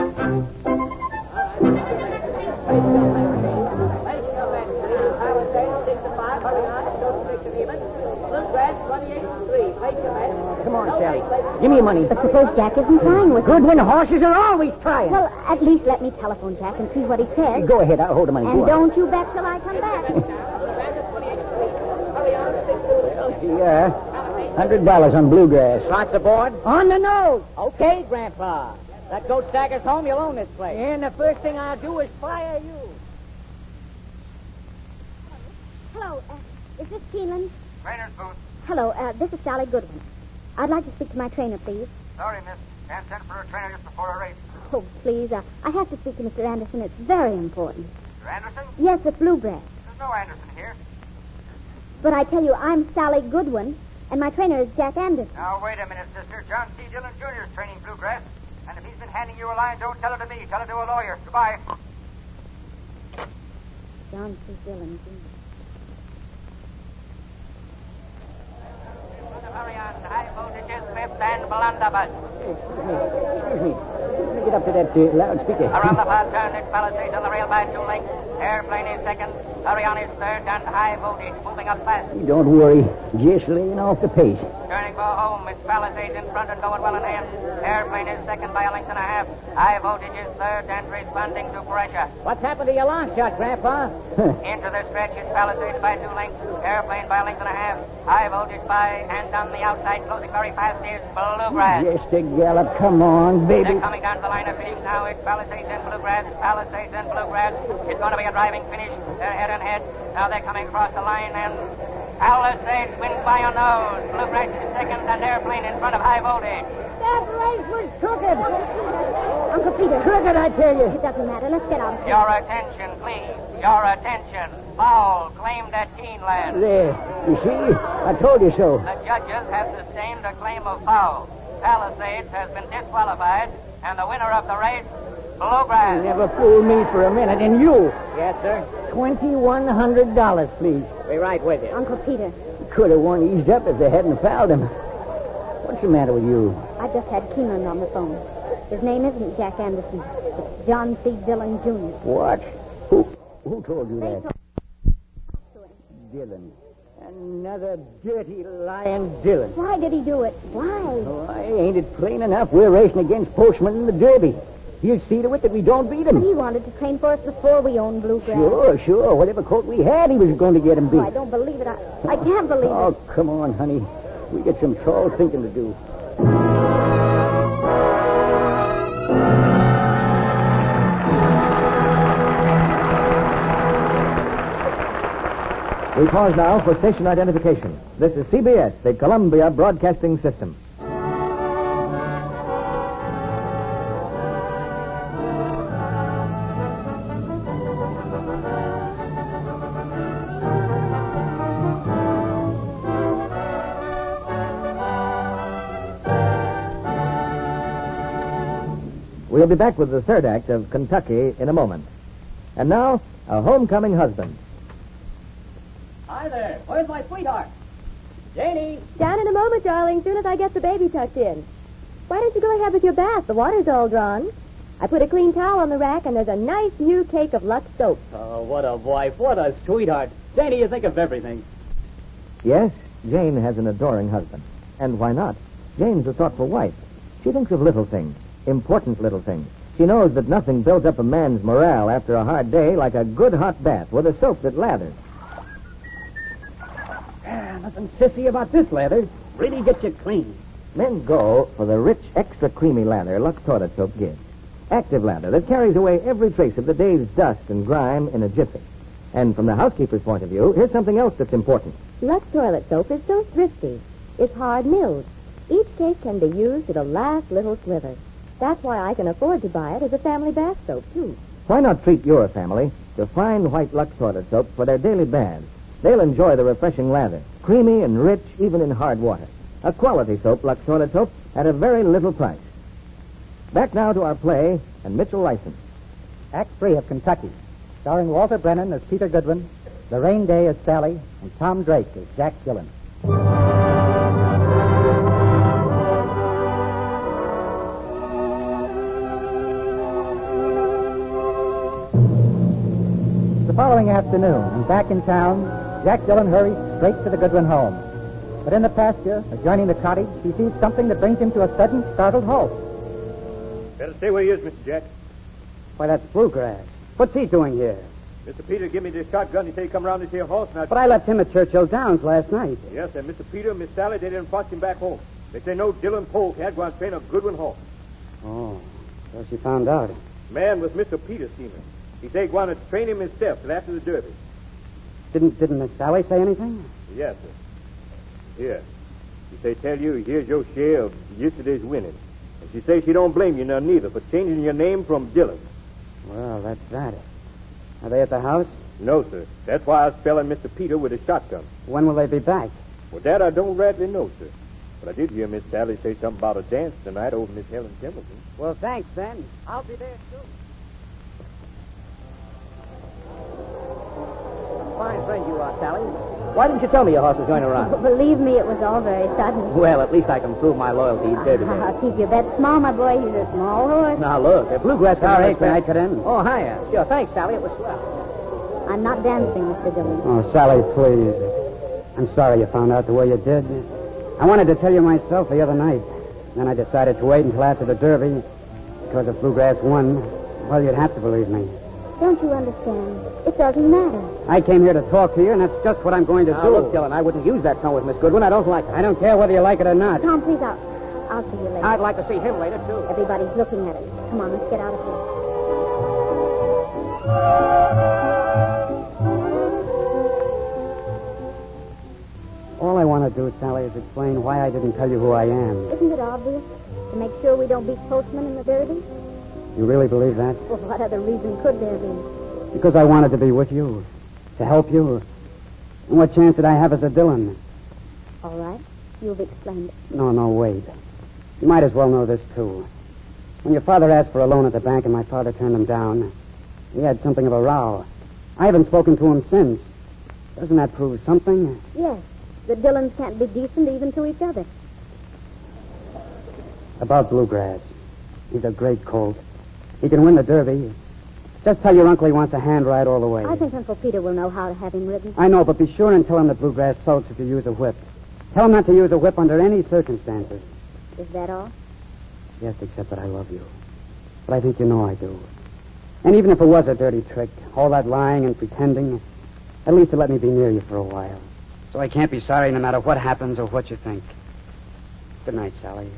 Come on, Sally. Give me your money.
But suppose Jack isn't trying with him.
Goodwin horses are always trying.
Well, at least let me telephone Jack and see what he says.
Go ahead. I'll hold the money.
And
Go on.
don't you bet till I come back.
Yeah. Hundred dollars on Bluegrass.
Lots aboard? On the nose. Okay, Grandpa. That goat staggers home, you'll own this place. And the first thing I'll do is fire you.
Hello, uh, is this Keeneland?
Trainer's booth.
Hello, uh, this is Sally Goodwin. I'd like to speak to my trainer, please.
Sorry, miss. Can't send for a trainer just before a race.
Oh, please, uh, I have to speak to Mister Anderson. It's very important.
Mister Anderson?
Yes, at Bluegrass.
There's no Anderson here.
But I tell you, I'm Sally Goodwin, and my trainer is Jack Anderson.
Now, wait a minute, sister. John C. Dillon Junior is training Bluegrass. And if he's been handing you a line, don't tell it to me. Tell it to a lawyer. Goodbye.
John C. Dillon, Junior
High voltages, fifth and blunderbuss.
Excuse me. Excuse me. Let me get up to that uh, loudspeaker.
Around the far turn, it's Palisades on the rail by two lengths. Airplane is second. Hurry on is third, and high voltage moving up fast.
Don't worry. Just laying off the pace.
Turning for home, it's Palisades in front and going well in hand. Airplane is second by a length and a half. High voltage is third and responding to pressure.
What's happened to your long shot, Grandpa?
Into the stretch is Palisades by two lengths. Airplane by a length and a half. High voltage by, and on the outside, closing very fast, is Bluegrass.
Just a gallop. Come on, baby.
They're coming down to the line of finish now. It's Palisades and Bluegrass. Palisades and Bluegrass. It's going to be a driving finish. They're head and head. Now they're coming across the line, and Palisades wins by a nose. Bluegrass is second, and Airplane in front of High Voltage.
That race was crooked.
Uncle Peter.
Crooked, I tell you.
It doesn't matter. Let's get out of here.
Your attention, please. Your attention. Foul claimed at Keeneland.
There. You see? I told you so.
The judges have sustained a claim of foul. Palisades has been disqualified, and the winner of the race, Bluegrass.
Never fooled me for a minute. And you?
Yes, sir.
Twenty-one hundred dollars, please.
Be right with you.
Uncle Peter,
Could have one eased up if they hadn't fouled him. What's the matter with you?
I just had Keeneland on the phone. His name isn't Jack Anderson. It's John C. Dillon, Junior
What? Who? Who told you
They
that?
told-
Dillon. Another dirty, lying Dillon.
Why did he do it? Why?
Why, ain't it plain enough? We're racing against Postman in the Derby. He'll see to it that we don't beat
But
him.
he wanted to train for us before we owned Bluegrass.
Sure, sure. Whatever coat we had, he was going to get him beat.
Oh, I don't believe it. I, I can't believe
Oh,
it.
come on, honey. We got some tall thinking to do.
We pause now for station identification. This is C B S, the Columbia Broadcasting System. We'll be back with the third act of Kentucky in a moment. And now, a homecoming husband.
Hi there. Where's my sweetheart? Janie.
Down in a moment, darling, soon as I get the baby tucked in. Why don't you go ahead with your bath? The water's all drawn. I put a clean towel on the rack, and there's a nice new cake of Lux soap.
Oh, what a wife. What a sweetheart. Janie, you think of everything.
Yes, Jane has an adoring husband. And why not? Jane's a thoughtful wife. She thinks of little things, important little things. She knows that nothing builds up a man's morale after a hard day like a good hot bath with a soap that lathers.
Ah, nothing sissy about this lather. Really gets you clean.
Men go for the rich, extra creamy lather Lux toilet soap gives. Active lather that carries away every trace of the day's dust and grime in a jiffy. And from the housekeeper's point of view, here's something else that's important.
Lux toilet soap is so thrifty. It's hard milled. Each cake can be used to the last little sliver. That's why I can afford to buy it as a family bath soap, too.
Why not treat your family to fine white Lux toilet soap for their daily baths? They'll enjoy the refreshing lather, creamy and rich even in hard water. A quality soap, Lux toilet soap, at a very little price. Back now to our play and Mitchell License.
Act three of Kentucky, starring Walter Brennan as Peter Goodwin, Lorraine Day as Sally, and Tom Drake as Jack Gillen. The following afternoon, and back in town, Jack Dillon hurries straight to the Goodwin home. But in the pasture, adjoining the cottage, he sees something that brings him to a sudden, startled halt.
Better stay where he is, Mister Jack.
Why, that's Bluegrass. What's he doing here?
Mister Peter give me this shotgun. He said he'd come around this here horse. And I...
But I left him at Churchill Downs last night.
Yes, and Mister Peter and Miss Sally, they didn't fetch him back home. They say no Dillon Polk had gone train a Goodwin horse.
Oh, so she found out.
Man was Mister Peter steamer. He said he wanted to train him himself till after the Derby.
Didn't didn't Miss Sally say anything?
Yes, sir. Here. She say tell you here's your share of yesterday's winning. And she say she don't blame you none neither for changing your name from Dillon.
Well, that's that. Are they at the house?
No, sir. That's why I was spelling Mister Peter with a shotgun.
When will they be back?
Well, that I don't rightly know, sir. But I did hear Miss Sally say something about a dance tonight over Miss Helen Templeton.
Well, thanks, then. I'll be there, too.
Fine friend you are, Sally. Why didn't you tell me your horse was going to run?
Believe me, it was all very sudden.
Well, at least I can prove my loyalty each day to
I'll keep your bet small, my boy. He's a small horse.
Now, look, if Bluegrass...
Sorry, can I cut in?
Oh, hiya. Sure, thanks, Sally. It was swell.
I'm not dancing, Mister Dillon.
Oh, Sally, please. I'm sorry you found out the way you did. I wanted to tell you myself the other night. Then I decided to wait until after the Derby. Because if Bluegrass won, well, you'd have to believe me.
Don't you understand? It doesn't matter.
I came here to talk to you, and that's just what I'm going to
now,
do.
Look, Dillon, I wouldn't use that tone with Miss Goodwin. I don't like it.
I don't care whether you like it or not.
Tom, please, I'll, I'll see you later.
I'd like to see him later, too.
Everybody's looking at us. Come on, let's get out of here.
All I want to do, Sally, is explain why I didn't tell you who I am.
Isn't it obvious? To make sure we don't beat Postman in the Derby?
You really believe that?
Well, what other reason could there be?
Because I wanted to be with you, to help you. And what chance did I have as a Dillon?
All right. You've explained it.
No, no, wait. You might as well know this, too. When your father asked for a loan at the bank and my father turned him down, we had something of a row. I haven't spoken to him since. Doesn't that prove something?
Yes. The Dillons can't be decent even to each other.
About Bluegrass. He's a great colt. He can win the Derby. Just tell your uncle he wants a hand ride all the way.
I think Uncle Peter will know how to have him ridden.
I know, but be sure and tell him that Bluegrass sulks if you use a whip. Tell him not to use a whip under any circumstances.
Is that all?
Yes, except that I love you. But I think you know I do. And even if it was a dirty trick, all that lying and pretending, at least to let me be near you for a while. So I can't be sorry no matter what happens or what you think. Good night, Sally.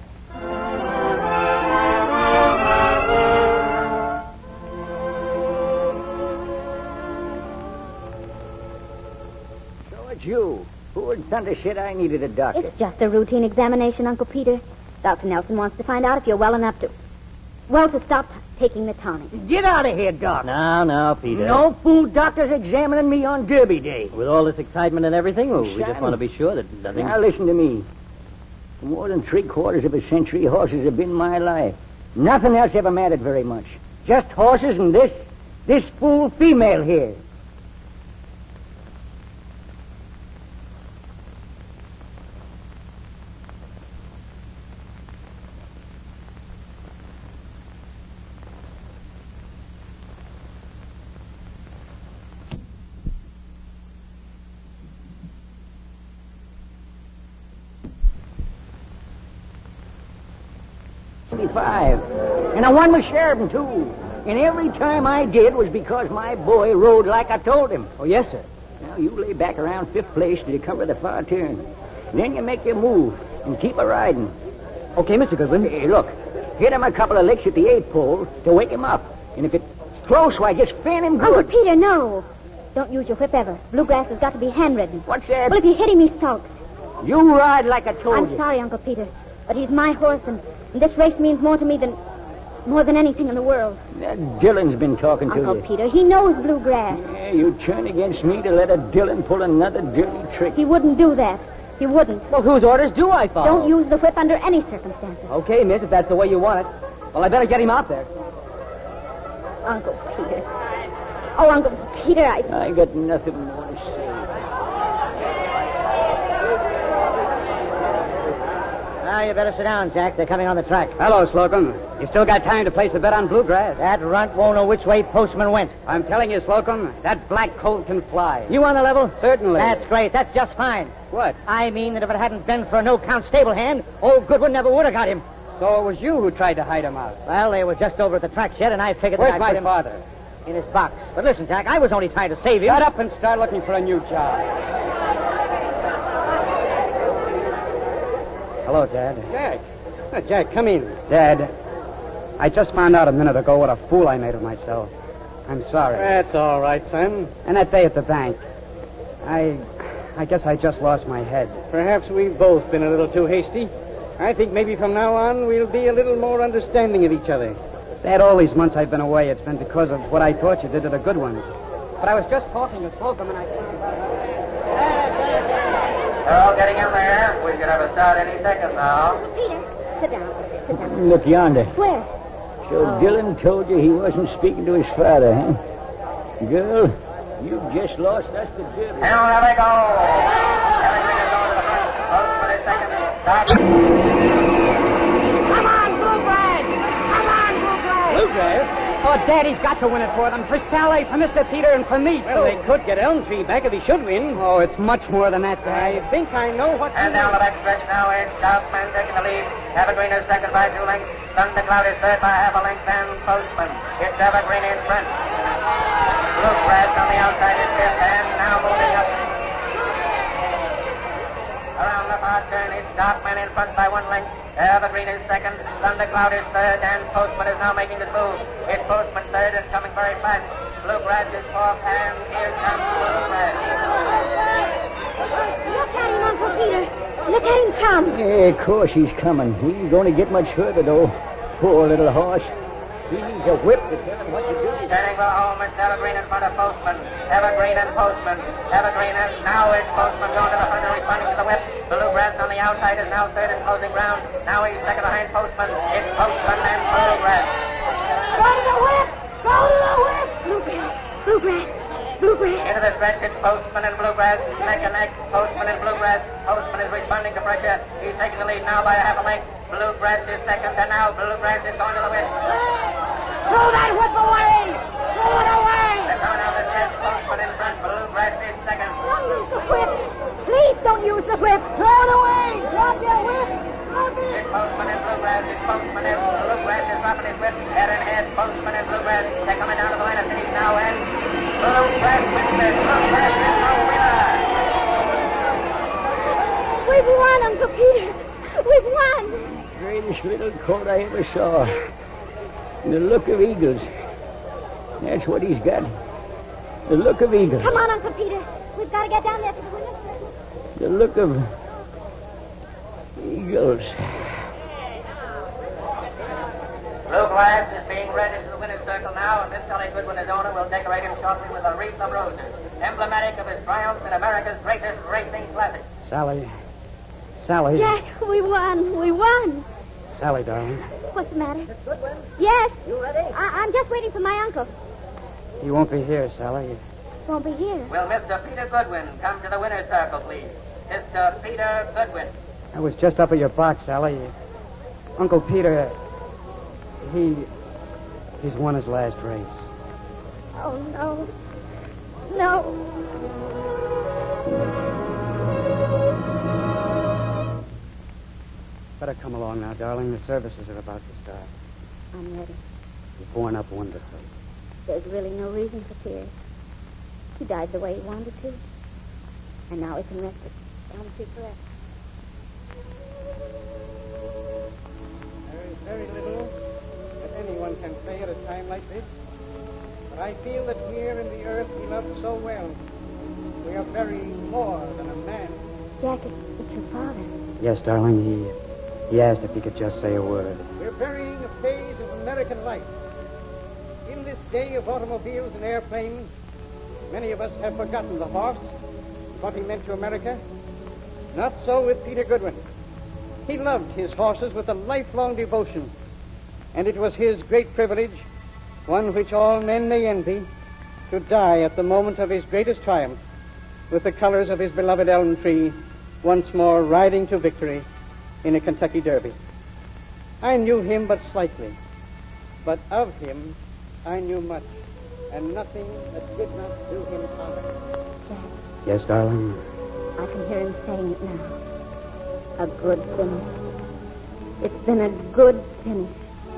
So it's you. Who in thunder said I needed a doctor?
It's just a routine examination, Uncle Peter. Doctor Nelson wants to find out if you're well enough to... Well, to stop taking the tonic.
Get out of here, Doc.
Now, now, Peter.
No fool doctors examining me on Derby Day.
With all this excitement and everything, well, we just
Son.
want to be sure that nothing...
Now, listen to me. For more than three quarters of a century, horses have been my life. Nothing else ever mattered very much. Just horses and this, this fool female here. Five. And I won with Sheridan, too. And every time I did was because my boy rode like I told him.
Oh, yes, sir.
Now, you lay back around fifth place till you cover the far turn. Then you make your move and keep a riding.
Okay, Mister Goodwin.
Hey, look, hit him a couple of licks at the eight pole to wake him up. And if it's close, why, just fan him good.
Uncle Peter, no. Don't use your whip ever. Bluegrass has got to be hand-ridden.
What's that?
Well, if you hit him, he sulks.
You ride like I told
I'm
you.
sorry, Uncle Peter, but he's my horse, and, and this race means more to me than more than anything in the world.
That Dillon's been talking
Uncle
to you.
Peter, he knows Bluegrass.
Yeah, you turn against me to let a Dillon pull another dirty trick.
He wouldn't do that. He wouldn't.
Well, whose orders do I follow?
Don't use the whip under any circumstances.
Okay, miss, if that's the way you want it. Well, I better get him out there.
Uncle Peter. Oh, Uncle Peter, I...
I got nothing more to say.
Now, you better sit down, Jack. They're coming on the track.
Hello, Slocum. You still got time to place a bet on Bluegrass.
That runt won't know which way Postman went.
I'm telling you, Slocum, that black colt can fly.
You on the level?
Certainly.
That's great. That's just fine.
What?
I mean that if it hadn't been for a no-count stable hand, old Goodwin never would have got him.
So it was you who tried to hide him out.
Well, they were just over at the track shed, and I figured
Where's
that I'd
my
put him
father?
in his box. But listen, Jack, I was only trying to save him.
Shut up and start looking for a new job. Hello, Dad.
Jack. Uh, Jack, come in.
Dad, I just found out a minute ago what a fool I made of myself. I'm sorry.
That's all right, son.
And that day at the bank, I... I guess I just lost my head.
Perhaps we've both been a little too hasty. I think maybe from now on we'll be a little more understanding of each other.
Dad, all these months I've been away, it's been because of what I thought you did to the good ones. But I was just talking to Slocum and I...
They're all getting in there. We should have a start any second now.
Peter, sit down. Sit down.
Look yonder.
Where?
So
Oh.
Dillon told you he wasn't speaking to his father, huh? Girl, you just lost us to Derby.
And there they go. Everything is going to the front. Postman is second. Start.
Come on, Bluegrass! Come on, Bluegrass!
Bluegrass? Oh, Daddy's got to win it for them. For Sally, for Mister Peter, and for me,
Well,
too.
they could get Elm Tree back if he should win.
Oh, it's much more than that,
I
Dad.
think I know what
And
to
down the
do.
back stretch now is Southman taking the lead. Evergreen is second by two lengths. Thundercloud is third by half a length. And Postman. It's Evergreen in front. Bluegrass on the outside is fifth. And now moving up. Around the far turn is Darkman in front by one length. Evergreen is second. Thundercloud is third. And Postman is now making the move. It's Postman third and coming very fast. Bluegrass is fourth. And here comes Bluegrass.
Look at him, Uncle Peter. Look at him come.
Yeah, of course he's coming. He ain't going to get much further, though. Poor little horse. He needs a whip to tell him what to do.
Turning for home, it's Evergreen in front of Postman. Evergreen and Postman. Evergreen and now it's Postman going to the front and responding to the whip. Bluegrass on the outside is now third and closing ground. Now he's second behind Postman. It's Postman and Bluegrass.
Go to the whip! Go to the whip! Bluegrass! Bluegrass! Bluegrass!
Into the stretch, it's Postman and Bluegrass. Neck and neck, Postman and Bluegrass. Postman is responding to pressure. He's taking the lead now by a half a length. Bluegrass is second, and now Bluegrass is going to the whip.
Throw that whip away! Throw it away!
They're coming out of the stretch. Postman in front. Bluegrass is second.
Don't use the whip! Please don't use the whip! Throw it away! Drop your whip! Drop it!
It's Postman and Bluegrass. It's Postman and Bluegrass is dropping his whip. Head and head, Postman and Bluegrass. They're coming down to the line of finish now, and Bluegrass wins it. Bluegrass is the winner.
We've won, Uncle Peter! We've won!
Greatest little colt I ever saw. The look of eagles. That's what he's got. The look of eagles.
Come on, Uncle Peter. We've got to get down there to the window.
The look of eagles.
Bluegrass is being read into the winner's circle now, and Miss Sally Goodwin, his owner, will decorate him shortly with a wreath of roses, emblematic of his triumph in America's greatest racing classic.
Sally. Sally.
Jack, we won. We won.
Sally, darling.
What's the matter?
Miss Goodwin,
Yes.
you ready?
I- I'm just waiting for my uncle.
He won't be here, Sally.
Won't be here.
Will Mister Peter Goodwin come to the winner's circle, please? Mister Peter Goodwin.
I was just up at your box, Sally. Uncle Peter, he... he's won his last race.
Oh, no. No.
Better come along now, darling. The services are about to start.
I'm ready.
You've borne up wonderfully.
There's really no reason for tears. He died the way he wanted to. And now he can rest it down to forever.
There is very little that anyone can say at a time like this. But I feel that here in the earth we love so well, we are burying more than a man.
Jack, it's, it's your father.
Yes, darling, he... he asked if he could just say a word.
We're burying a phase of American life. In this day of automobiles and airplanes, many of us have forgotten the horse, what he meant to America. Not so with Peter Goodwin. He loved his horses with a lifelong devotion, and it was his great privilege, one which all men may envy, to die at the moment of his greatest triumph with the colors of his beloved elm tree once more riding to victory in a Kentucky Derby. I knew him but slightly, but of him I knew much, and nothing that did not do him honor.
Yes, darling?
I can hear him saying it now. A good finish. It's been a good finish.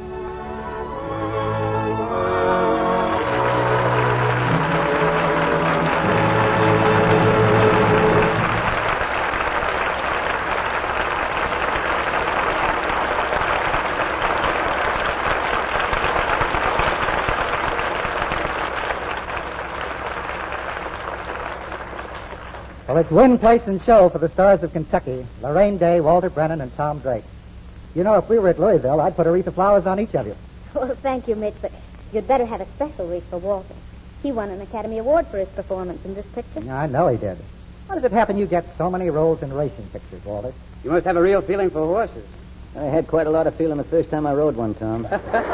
Well, it's win, place, and show for the Stars of Kentucky, Lorraine Day, Walter Brennan, and Tom Drake. You know, if we were at Louisville, I'd put a wreath of flowers on each of you.
Well, thank you, Mitch, but you'd better have a special wreath for Walter. He won an Academy Award for his performance in this picture.
Yeah, I know he did. How does it happen you get so many roles in racing pictures, Walter?
You must have a real feeling for horses.
I had quite a lot of feeling the first time I rode one, Tom.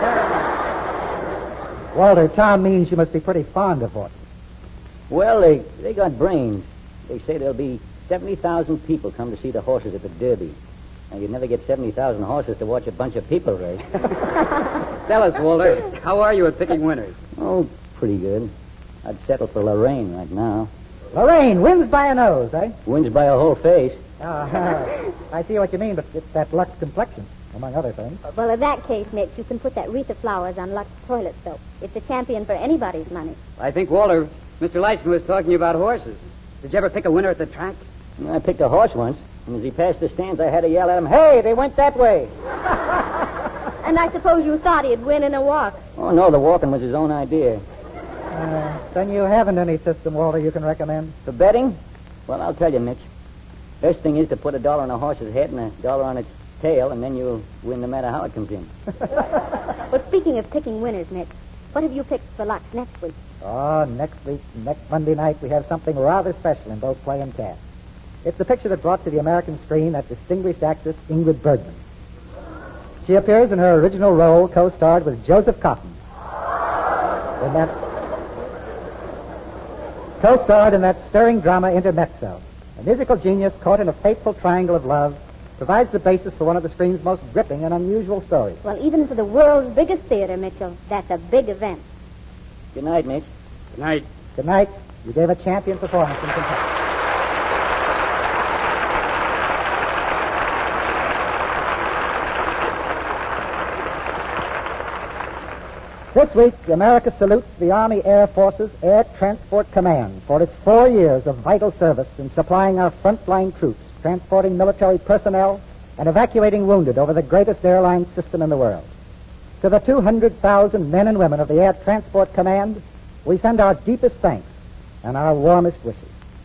Walter, Tom means you must be pretty fond of horses.
Well, they, they got brains. They say there'll be seventy thousand people come to see the horses at the Derby. Now, you'd never get seventy thousand horses to watch a bunch of people race.
Tell us, Walter, how are you at picking winners?
Oh, pretty good. I'd settle for Lorraine right now.
Lorraine wins by a nose, eh?
Wins by a whole face.
Uh, I see what you mean, but it's that Lux complexion, among other things.
Well, in that case, Mitch, you can put that wreath of flowers on Lux toilet soap. It's a champion for anybody's money.
I think, Walter, Mister Lyson was talking about horses. Did you ever pick a winner at the track?
I picked a horse once, and as he passed the stands, I had to yell at him, "Hey, they went that way!"
And I suppose you thought he'd win in a walk.
Oh, no, the walking was his own idea.
Uh, then you haven't any system, Walter, you can recommend?
For betting? Well, I'll tell you, Mitch. Best thing is to put a dollar on a horse's head and a dollar on its tail, and then you'll win no matter how it comes in.
Well, speaking of picking winners, Mitch, what have you picked for Lux next week?
Oh, next week, next Monday night, we have something rather special in both play and cast. It's the picture that brought to the American screen that distinguished actress Ingrid Bergman. She appears in her original role, co-starred with Joseph Cotton. In that, co-starred in that stirring drama Intermezzo. A musical genius caught in a fateful triangle of love provides the basis for one of the screen's most gripping and unusual stories.
Well, even for the world's biggest theater, Mitchell, that's a big event.
Good night, Mitch.
Good night.
Good night. You gave a champion performance in Kentucky. This week, America salutes the Army Air Force's Air Transport Command for its four years of vital service in supplying our frontline troops, transporting military personnel, and evacuating wounded over the greatest airline system in the world. To the two hundred thousand men and women of the Air Transport Command, we send our deepest thanks and our warmest wishes.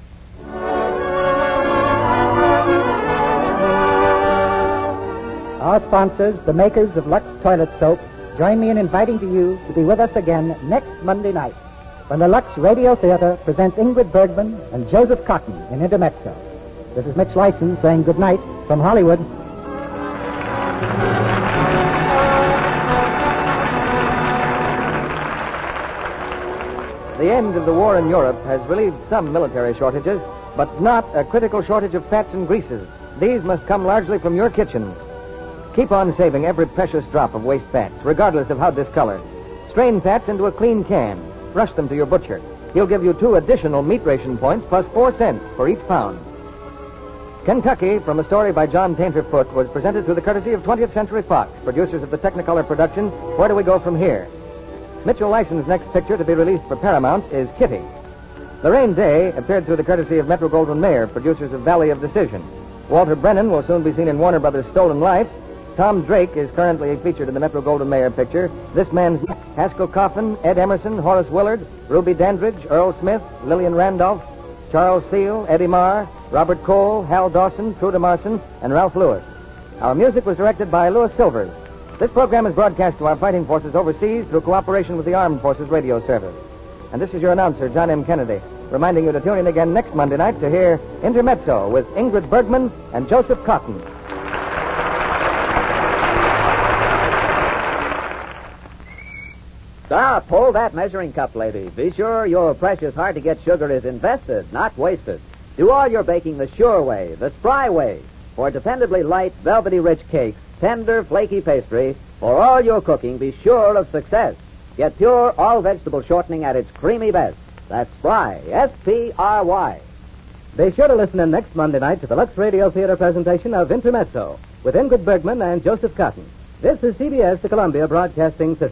Our sponsors, the makers of Lux Toilet Soap, join me in inviting to you to be with us again next Monday night when the Lux Radio Theater presents Ingrid Bergman and Joseph Cotton in Intermezzo. This is Mitch Lyson saying good night from Hollywood.
The end of the war in Europe has relieved some military shortages, but not a critical shortage of fats and greases. These must come largely from your kitchens. Keep on saving every precious drop of waste fats, regardless of how discolored. Strain fats into a clean can. Rush them to your butcher. He'll give you two additional meat ration points plus four cents for each pound. Kentucky, from a story by John Tainter Foote, was presented through the courtesy of twentieth Century Fox, producers of the Technicolor production, Where Do We Go From Here? Mitchell Lyson's next picture to be released for Paramount is Kitty. Lorraine Day appeared through the courtesy of Metro-Goldwyn-Mayer, producers of Valley of Decision. Walter Brennan will soon be seen in Warner Brothers' Stolen Life. Tom Drake is currently featured in the Metro-Goldwyn-Mayer picture. This Man's Neck, Haskell Coffin, Ed Emerson, Horace Willard, Ruby Dandridge, Earl Smith, Lillian Randolph, Charles Seal, Eddie Marr, Robert Cole, Hal Dawson, Truda Marson, and Ralph Lewis. Our music was directed by Louis Silvers. This program is broadcast to our fighting forces overseas through cooperation with the Armed Forces Radio Service. And this is your announcer, John M. Kennedy, reminding you to tune in again next Monday night to hear Intermezzo with Ingrid Bergman and Joseph Cotton.
Stop. Hold that measuring cup, lady. Be sure your precious hard-to-get sugar is invested, not wasted. Do all your baking the sure way, the spry way. For dependably light, velvety rich cakes, tender, flaky pastry, for all your cooking, be sure of success. Get pure all-vegetable shortening at its creamy best. That's Spry, S P R Y.
Be sure to listen in next Monday night to the Lux Radio Theater presentation of Intermezzo with Ingrid Bergman and Joseph Cotton. This is C B S, the Columbia Broadcasting System.